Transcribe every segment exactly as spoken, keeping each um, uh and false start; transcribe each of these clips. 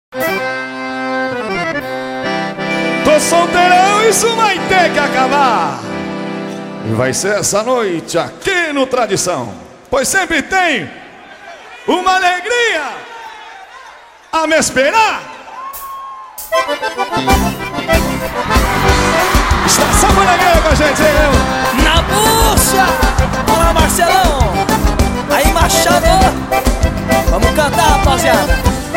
Tô solteirão, isso vai ter que acabar. E vai ser essa noite aqui no Tradição, pois sempre tem uma alegria a me esperar. Está Sabonegueira com a gente, hein? Na bucha! Olá, Marcelão! Aí, Machado! Vamos cantar, rapaziada!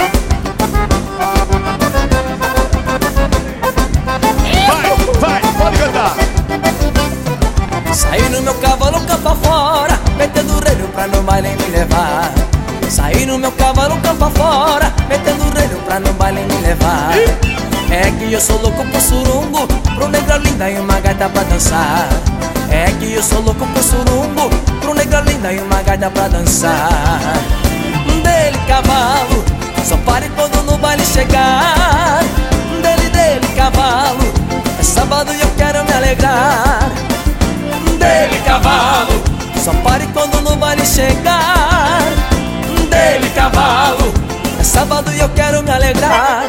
Vai, vai, pode cantar! Saí no meu cavalo, campo afora, metendo o relho pra no baile me levar. Saí no meu cavalo, campo afora, metendo o relho pra no baile me levar. É que eu sou louco por surungo, pro negra linda e uma gaita pra dançar. É que eu sou louco por surungo, pro negra linda e uma gaita pra dançar. Dele cavalo, só pare quando no baile chegar. Dele, dele cavalo, é sábado e eu quero me alegrar. Dele cavalo, só pare quando no baile chegar. Dele cavalo, é sábado e eu quero me alegrar.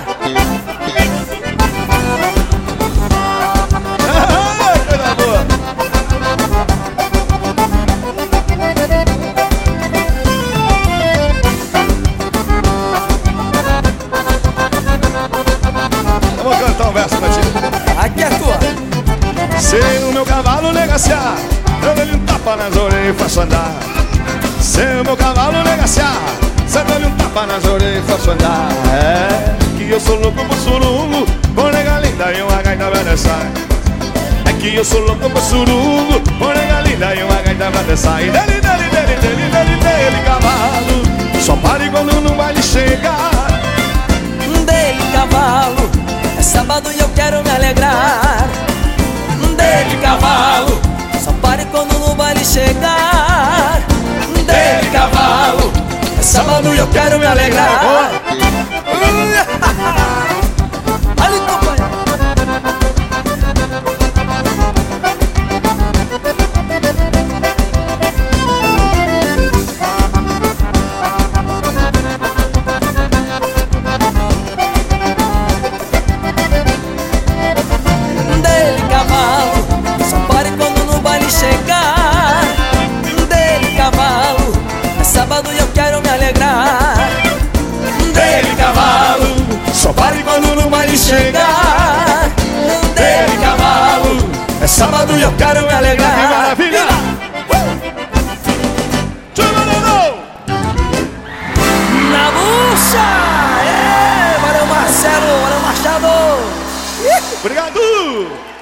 Eu vou cantar um verso pra ti. Aqui é tua. Se o meu cavalo negaciar, eu dou-lhe um tapa nas orelhas e faço andar. Se o meu cavalo negaciar, eu dou-lhe um tapa nas orelhas e faço andar. É que eu sou louco por surungo, por nega linda e uma gaita pra dançar. É que eu sou louco por surungo, por nega linda e uma gaita pra dançar. E dele, dele, dele, dele, dele, dele, cavalo, só pare quando no baile chegar. Dele cavalo, é sábado e eu quero me alegrar. Dele cavalo, só pare quando no baile chegar. Dele cavalo, é sábado e eu quero me alegrar. Ali, companheiro. Dele cavalo, só pare quando no baile chegar. Dele cavalo, é sábado e eu quero me alegrar. Dele cavalo, Só pare quando no baile chegar. dele cavalo, É sábado e eu quero me alegrar. Que maravilha! Tchubararou! na bucha! É, valeu Marcelo, valeu Machado! Obrigado!